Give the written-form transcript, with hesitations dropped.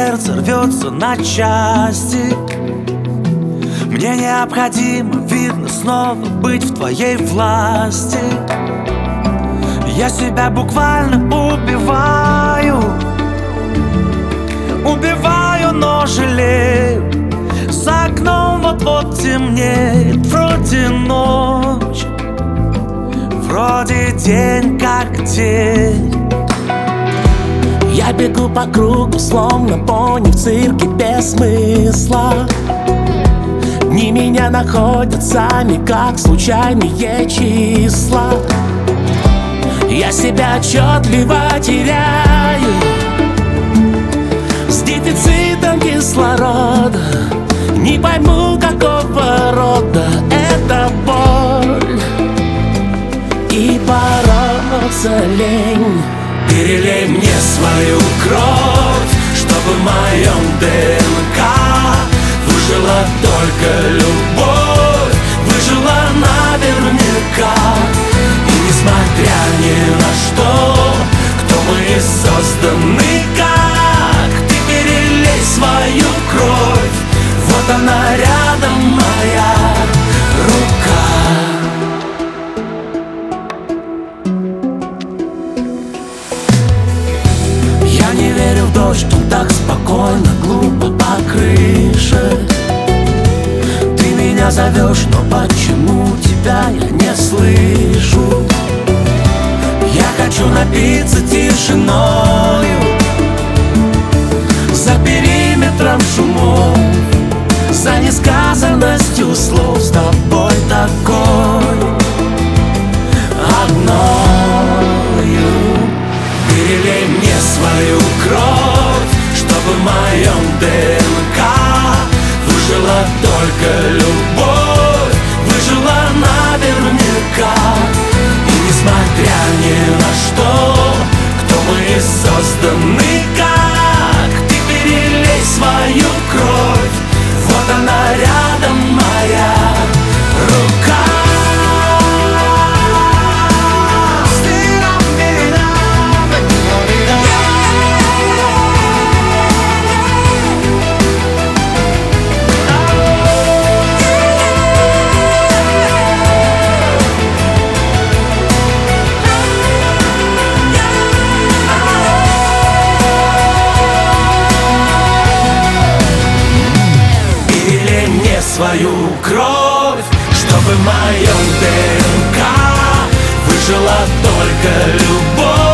сердце рвется на части. Мне необходимо, видно, снова быть в твоей власти. Я себя буквально убиваю, но жалею. За окном вот-вот темнеет, вроде ночь, вроде день как день. Я бегу по кругу, словно пони в цирке без смысла. Дни меня находят сами, как случайные числа. Я себя отчетливо теряю, с дефицитом кислорода. Не пойму, какого рода эта боль, и бороться лень. Перелей мне свою кровь, чтобы в моем ДНК выжила только любовь, выжила наверняка. И несмотря ни на что, кто мы созданы как, ты перелей свою кровь, вот она рядом, моя рука. Я не верю в дождь, он так спокойно, глупо по крыше. Ты меня зовешь, но почему тебя я не слышу? Я хочу напиться тишиною, за периметром шумов, за несказанностью слов, с тобой такой одною. Перелей мне свою кровь, чтобы в моем ДНК выжила только любовь, выжила наверняка. И несмотря ни на что, кто мы созданы как, ты перелей свою кровь, вот она рядом, моя рука. Свою кровь, чтобы в моем ДНК выжила только любовь.